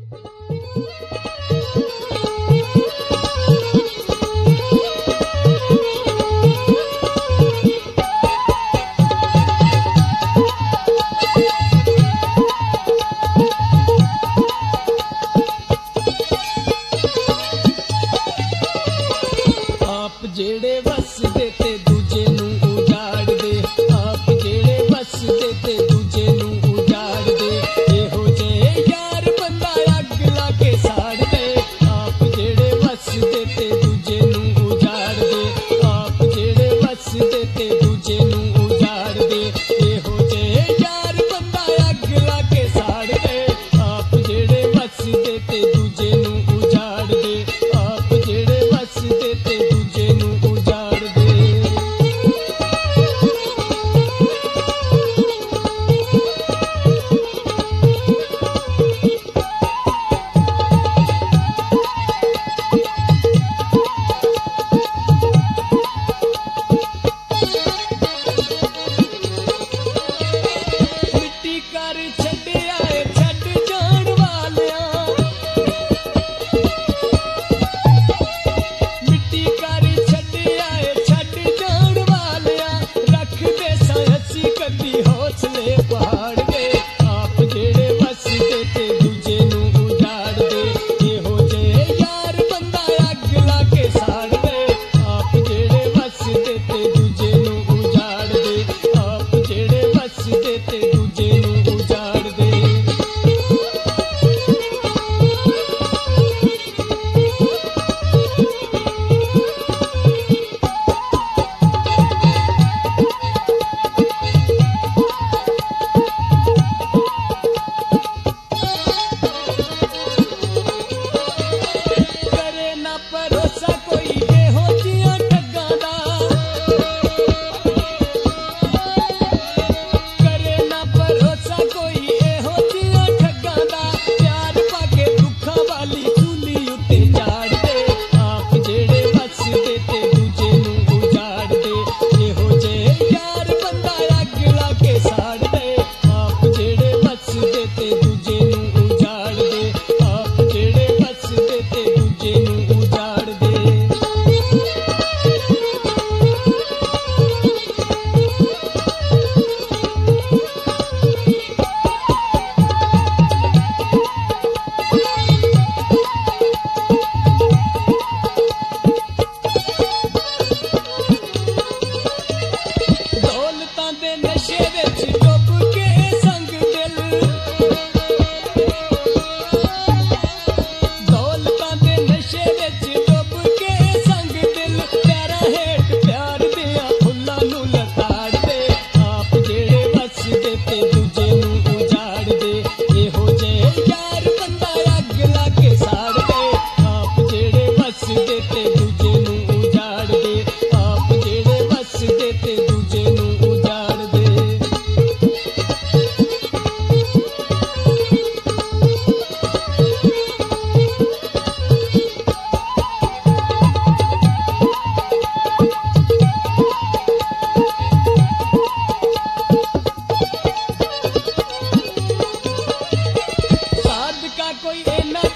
जेड़े वसदे ते दूजे नू उजाड़ दे, आप जेड़े वसदे ते दूजे नू उजाड़ दे, एहो जे यार बंदा अग ला के साड़ दे, आप जेड़े वसदे ते दूजे नू उजाड़ दे, आप जेड़े वसदे ते दूजे नू उजाड़ दे, एहो जे यार बंदा अग ला के साड़ दे, आप जेड़े वसदे ते दूजे नू उजाड़ दे, आप जेड़े वसदे ते दूजे नू उजाड़ दे। मिट्टी कर छड्डिया ए छड्ड जाण वालियां, मिट्टी कर छड्डिया ए छड्ड जाण वालियां, रख दे साहसी कदी हौसले पहाड़ गए, आप जेड़े वसदे ते दूजे नू उजाड़ दे, एहो जे यार बंदा अग ला के साड़ दे, आप जेड़े वसदे ते दूजे नू उजाड़ दे, आप जेड़े वसदे ते दूजे नू उजाड़ दे। करे ना भरोसा कोई एहो जियां ठग्गां दा, करे ना भरोसा कोई एहो जियां ठग्गां दा, प्यार पाके दुखां वाली सूली उत्ते चाड़ दे, आप जेड़े वसदे ते दूजे नू उजाड़ दे, एहो जे यार बंदा अग ला के साड़ दे, आप जेड़े वसदे ते दूजे नू उजाड़ दे, आप जेड़े वसदे ते दूजे नू उजाड़ दे। दौलतां दे नशे विच डुब के संग दिल, दौलतां दे नशे विच डुब के संग दिल, पैरां हेठ प्यार दियां फुल्लां नू लताड़ दे, आप जेड़े वसदे ते दूजे नू उजाड़ दे, एहो जे यार बंदा अग ला के साड़ दे, आप जेड़े वसदे ते दूजे नू उजाड़ दे, आप जेड़े वसदे ते दूजे नू उजाड़ दे। सादका कोई एना